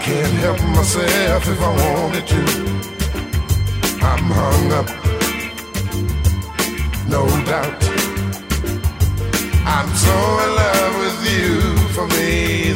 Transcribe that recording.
can't help myself if I wanted to. I'm hung up, no doubt. I'm so in love with you. For me,